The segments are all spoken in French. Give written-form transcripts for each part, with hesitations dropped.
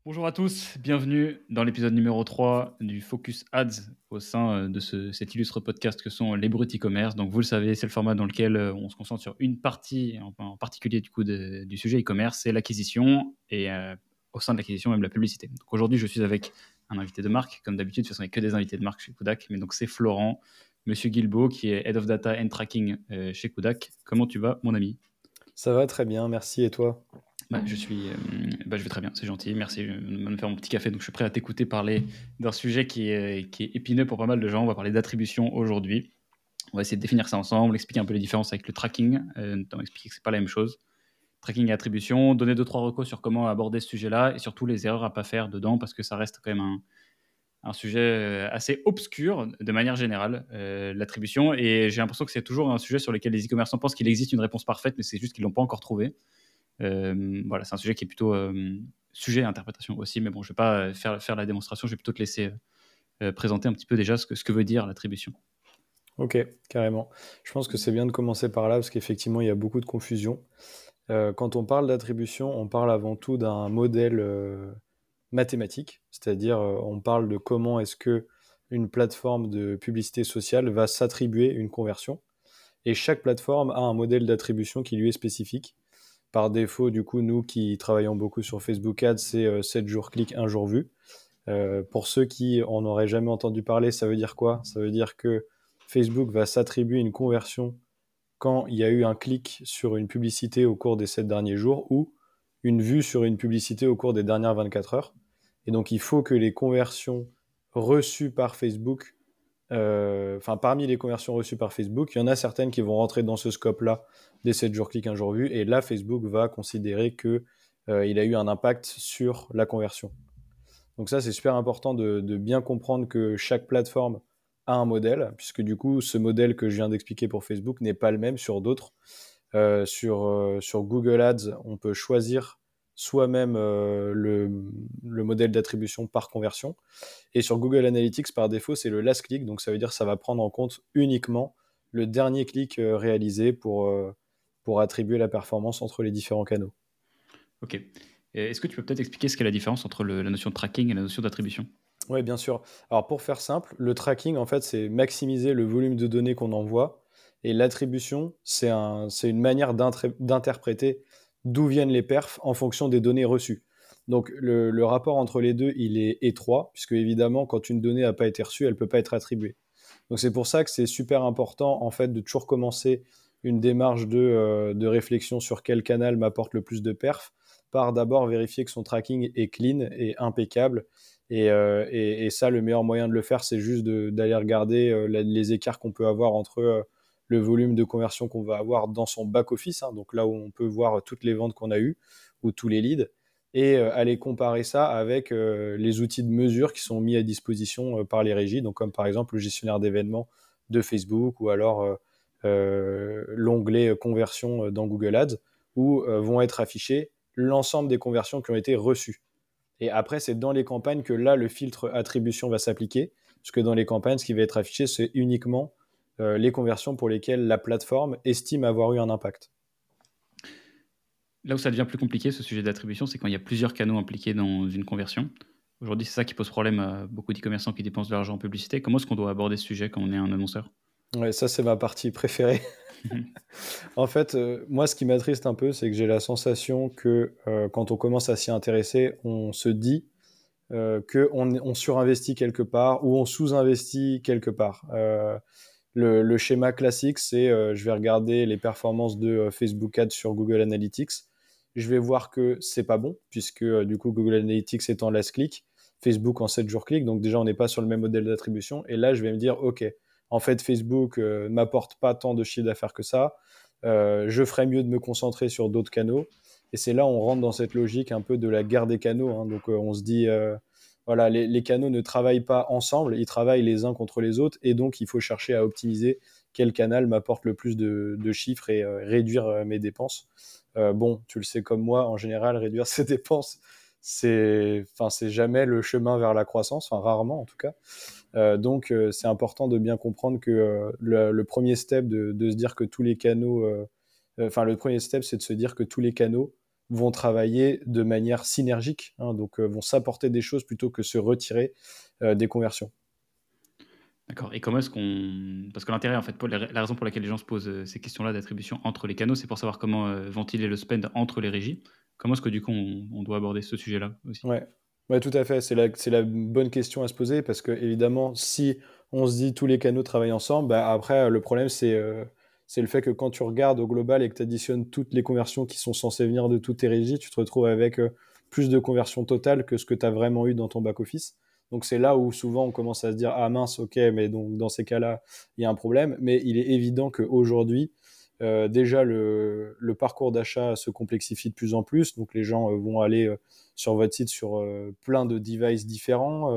Bonjour à tous, bienvenue dans l'épisode numéro 3 du Focus Ads au sein de cet illustre podcast que sont les bruts e-commerce. Donc vous le savez, c'est le format dans lequel on se concentre sur une partie, en particulier du coup du sujet e-commerce, c'est l'acquisition et au sein de l'acquisition même la publicité. Donc aujourd'hui je suis avec un invité de marque, comme d'habitude, de toute façon il n'y a que des invités de marque chez Kudak, mais donc c'est Florent, Monsieur Guilbeault qui est Head of Data and Tracking chez Kudak. Comment tu vas mon ami? Ça va très bien, merci. Et toi? Je vais très bien, c'est gentil, merci. Je vais me faire mon petit café, donc je suis prêt à t'écouter parler d'un sujet qui est épineux pour pas mal de gens. On va parler d'attribution aujourd'hui. On va essayer de définir ça ensemble, expliquer un peu les différences avec le tracking, notamment expliquer que c'est pas la même chose. Tracking et attribution, donner 2-3 recos sur comment aborder ce sujet-là et surtout les erreurs à pas faire dedans parce que ça reste quand même un sujet assez obscur de manière générale, l'attribution. Et j'ai l'impression que c'est toujours un sujet sur lequel les e-commerçants pensent qu'il existe une réponse parfaite, mais c'est juste qu'ils l'ont pas encore trouvé. Voilà, c'est un sujet qui est plutôt sujet à interprétation aussi, mais bon, je ne vais pas faire la démonstration, je vais plutôt te laisser présenter un petit peu déjà ce que veut dire l'attribution. Ok, carrément. Je pense que c'est bien de commencer par là parce qu'effectivement, il y a beaucoup de confusion. Quand on parle d'attribution, on parle avant tout d'un modèle mathématique, c'est-à-dire on parle de comment est-ce que une plateforme de publicité sociale va s'attribuer une conversion. Et chaque plateforme a un modèle d'attribution qui lui est spécifique. Par défaut, du coup, nous qui travaillons beaucoup sur Facebook Ads, c'est 7 jours clics, 1 jour vu. Pour ceux qui en auraient jamais entendu parler, ça veut dire quoi? Ça veut dire que Facebook va s'attribuer une conversion quand il y a eu un clic sur une publicité au cours des 7 derniers jours ou une vue sur une publicité au cours des dernières 24 heures. Et donc, il faut que les conversions reçues par Facebook, parmi les conversions reçues par Facebook, il y en a certaines qui vont rentrer dans ce scope-là des 7 jours clics, 1 jour vu. Et là, Facebook va considérer que il a eu un impact sur la conversion. Donc ça, c'est super important de bien comprendre que chaque plateforme a un modèle, puisque du coup, ce modèle que je viens d'expliquer pour Facebook n'est pas le même sur d'autres. Sur Google Ads, on peut choisir soi-même le modèle d'attribution par conversion. Et sur Google Analytics, par défaut, c'est le last click. Donc ça veut dire que ça va prendre en compte uniquement le dernier clic réalisé pour attribuer la performance entre les différents canaux. Ok. Est-ce que tu peux peut-être expliquer ce qu'est la différence entre la notion de tracking et la notion d'attribution? Oui, bien sûr. Alors pour faire simple, le tracking, en fait, c'est maximiser le volume de données qu'on envoie. Et l'attribution, c'est une manière d'interpréter d'où viennent les perfs en fonction des données reçues. Donc le rapport entre les deux, il est étroit, puisque évidemment, quand une donnée n'a pas été reçue, elle ne peut pas être attribuée. Donc c'est pour ça que c'est super important, en fait, de toujours commencer une démarche de réflexion sur quel canal m'apporte le plus de perfs, par d'abord vérifier que son tracking est clean et impeccable. Et ça, le meilleur moyen de le faire, c'est juste d'aller regarder les écarts qu'on peut avoir entre le volume de conversion qu'on va avoir dans son back-office, hein, donc là où on peut voir toutes les ventes qu'on a eues ou tous les leads, et aller comparer ça avec les outils de mesure qui sont mis à disposition par les régies, donc comme par exemple le gestionnaire d'événements de Facebook ou alors l'onglet conversion dans Google Ads, où vont être affichés l'ensemble des conversions qui ont été reçues. Et après, c'est dans les campagnes que là, le filtre attribution va s'appliquer, parce que dans les campagnes, ce qui va être affiché, c'est uniquement les conversions pour lesquelles la plateforme estime avoir eu un impact. Là où ça devient plus compliqué, ce sujet d'attribution, c'est quand il y a plusieurs canaux impliqués dans une conversion. Aujourd'hui, c'est ça qui pose problème à beaucoup d'e-commerçants qui dépensent de l'argent en publicité. Comment est-ce qu'on doit aborder ce sujet quand on est un annonceur? Ouais, ça, c'est ma partie préférée. En fait, moi, ce qui m'attriste un peu, c'est que j'ai la sensation que quand on commence à s'y intéresser, on se dit qu'on surinvestit quelque part ou on sous-investit quelque part. Le schéma classique, c'est je vais regarder les performances de Facebook Ads sur Google Analytics. Je vais voir que c'est pas bon, puisque du coup, Google Analytics est en last click, Facebook en 7 jours click. Donc déjà, on n'est pas sur le même modèle d'attribution. Et là, je vais me dire, OK, en fait, Facebook m'apporte pas tant de chiffre d'affaires que ça. Je ferais mieux de me concentrer sur d'autres canaux. Et c'est là où on rentre dans cette logique un peu de la guerre des canaux, hein. Donc on se dit, voilà, les canaux ne travaillent pas ensemble, ils travaillent les uns contre les autres. Et donc, il faut chercher à optimiser quel canal m'apporte le plus de chiffres et réduire mes dépenses. Bon, tu le sais comme moi, en général, réduire ses dépenses, c'est jamais le chemin vers la croissance, enfin rarement en tout cas. Donc, c'est important de bien comprendre que le premier step de se dire que tous les canaux, le premier step, c'est de se dire que tous les canaux vont travailler de manière synergique, hein, donc vont s'apporter des choses plutôt que se retirer des conversions. D'accord. Et comment est-ce qu'on... Parce que l'intérêt, en fait, la raison pour laquelle les gens se posent ces questions-là d'attribution entre les canaux, c'est pour savoir comment ventiler le spend entre les régies. Comment est-ce que du coup on doit aborder ce sujet-là aussi? Ouais. Ouais, tout à fait. C'est la bonne question à se poser parce que, évidemment, si on se dit tous les canaux travaillent ensemble, bah, après, le problème, c'est le fait que quand tu regardes au global et que tu additionnes toutes les conversions qui sont censées venir de toutes tes régies, tu te retrouves avec plus de conversions totales que ce que tu as vraiment eu dans ton back-office. Donc, c'est là où souvent on commence à se dire, ah mince, ok, mais donc dans ces cas-là, il y a un problème. Mais il est évident qu'aujourd'hui, déjà, le parcours d'achat se complexifie de plus en plus. Donc, les gens vont aller sur votre site sur plein de devices différents.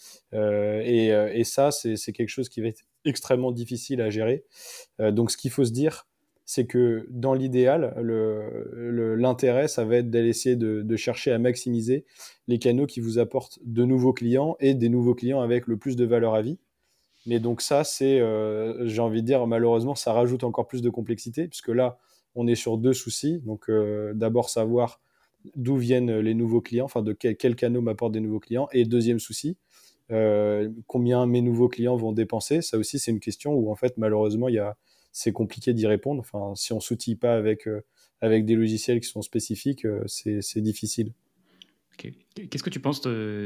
Et ça, c'est quelque chose qui va être extrêmement difficile à gérer. Donc, ce qu'il faut se dire, c'est que dans l'idéal, l'intérêt, ça va être d'aller essayer de chercher à maximiser les canaux qui vous apportent de nouveaux clients et des nouveaux clients avec le plus de valeur à vie. Mais donc ça, j'ai envie de dire, malheureusement, ça rajoute encore plus de complexité, puisque là, on est sur deux soucis. Donc d'abord, savoir d'où viennent les nouveaux clients, enfin de quel canaux m'apportent des nouveaux clients. Et deuxième souci, combien mes nouveaux clients vont dépenser. Ça aussi, c'est une question où, en fait, malheureusement, c'est compliqué d'y répondre. Enfin, si on ne s'outille pas avec des logiciels qui sont spécifiques, c'est difficile. Ok. Qu'est-ce que tu penses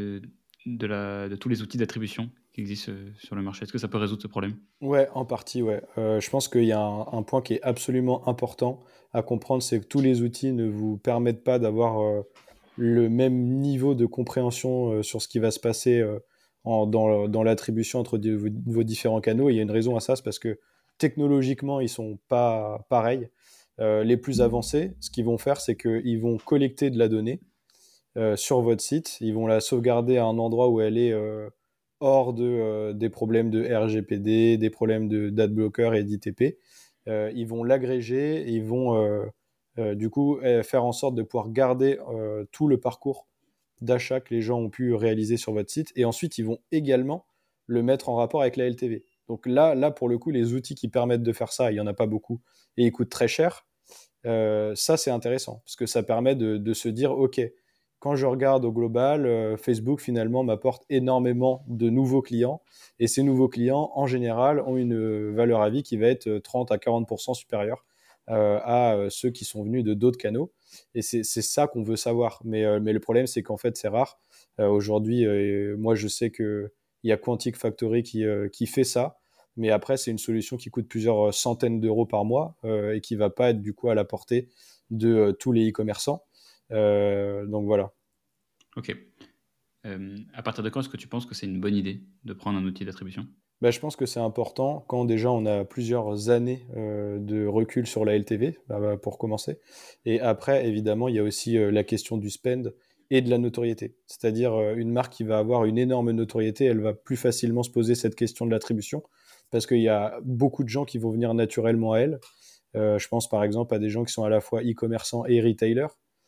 de tous les outils d'attribution qui existent sur le marché? Est-ce que ça peut résoudre ce problème? Ouais, en partie, ouais. Je pense qu'il y a un point qui est absolument important à comprendre, c'est que tous les outils ne vous permettent pas d'avoir le même niveau de compréhension sur ce qui va se passer dans l'attribution entre vos différents canaux. Et il y a une raison à ça, c'est parce que technologiquement, ils sont pas pareils. Les plus avancés, ce qu'ils vont faire, c'est qu'ils vont collecter de la donnée sur votre site. Ils vont la sauvegarder à un endroit où elle est hors des problèmes de RGPD, des problèmes d'adblocker et d'ITP. Ils vont l'agréger et ils vont du coup faire en sorte de pouvoir garder tout le parcours d'achat que les gens ont pu réaliser sur votre site. Et ensuite, ils vont également le mettre en rapport avec la LTV. Donc là, pour le coup, les outils qui permettent de faire ça, il n'y en a pas beaucoup et ils coûtent très cher. Ça, c'est intéressant parce que ça permet de se dire, OK, quand je regarde au global, Facebook finalement m'apporte énormément de nouveaux clients et ces nouveaux clients, en général, ont une valeur à vie qui va être 30 à 40% supérieure à ceux qui sont venus de d'autres canaux. Et c'est ça qu'on veut savoir. Mais le problème, c'est qu'en fait, c'est rare. Aujourd'hui, moi, je sais qu'il y a Quantic Factory qui fait ça. Mais après, c'est une solution qui coûte plusieurs centaines d'euros par mois et qui va pas être du coup à la portée de tous les e-commerçants. Donc voilà. Ok. À partir de quand est-ce que tu penses que c'est une bonne idée de prendre un outil d'attribution? Bah, je pense que c'est important quand déjà on a plusieurs années de recul sur la LTV, pour commencer. Et après, évidemment, il y a aussi la question du spend et de la notoriété. C'est-à-dire une marque qui va avoir une énorme notoriété, elle va plus facilement se poser cette question de l'attribution parce qu'il y a beaucoup de gens qui vont venir naturellement à elle. Je pense par exemple à des gens qui sont à la fois e-commerçants et retailers.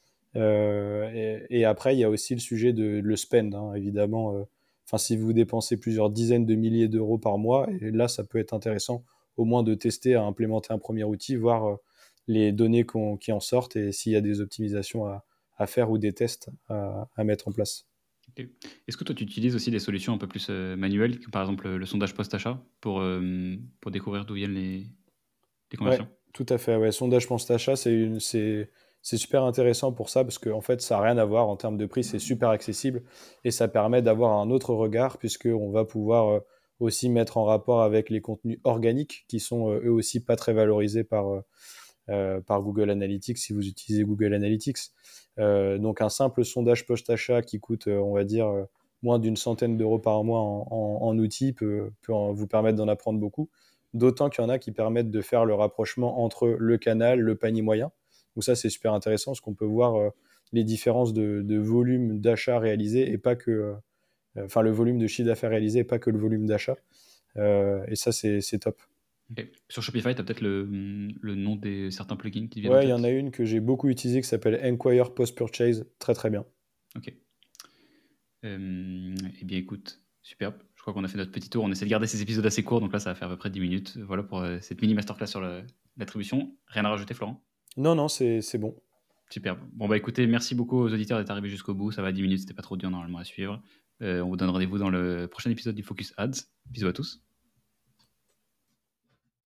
Et après, il y a aussi le sujet de le spend, hein, évidemment. Enfin, si vous dépensez plusieurs dizaines de milliers d'euros par mois, et là, ça peut être intéressant au moins de tester à implémenter un premier outil, voir les données qui en sortent et s'il y a des optimisations à faire ou des tests à mettre en place. Ok. Est-ce que toi, tu utilises aussi des solutions un peu plus manuelles, comme par exemple le sondage post-achat, pour découvrir d'où viennent les Ouais, conversions? tout à fait. Ouais, sondage post-achat, c'est super intéressant pour ça parce qu'en fait, ça n'a rien à voir en termes de prix, c'est super accessible et ça permet d'avoir un autre regard puisqu'on va pouvoir aussi mettre en rapport avec les contenus organiques qui sont eux aussi pas très valorisés par Google Analytics si vous utilisez Google Analytics. Donc un simple sondage post-achat qui coûte, on va dire, moins d'une centaine d'euros par mois en outil peut vous permettre d'en apprendre beaucoup. D'autant qu'il y en a qui permettent de faire le rapprochement entre le canal, le panier moyen. Donc ça, c'est super intéressant parce qu'on peut voir les différences de volume d'achat réalisé et pas que, enfin le volume de chiffre d'affaires réalisé et pas que le volume d'achat. Et ça, c'est top. Ok. Sur Shopify, tu as peut-être le nom des certains plugins qui te viennent en Ouais, il y en a tête? une que j'ai beaucoup utilisée qui s'appelle Enquire Post-Purchase. Très très bien. Ok. Eh bien, écoute, superbe. Je crois qu'on a fait notre petit tour. On essaie de garder ces épisodes assez courts, donc là, ça va faire à peu près 10 minutes. Voilà pour cette mini masterclass sur l'attribution. Rien à rajouter, Florent? Non, non, c'est bon. Super. Bon, bah écoutez, merci beaucoup aux auditeurs d'être arrivés jusqu'au bout. Ça va 10 minutes, c'était pas trop dur normalement à suivre. On vous donne rendez-vous dans le prochain épisode du Focus Ads. Bisous à tous.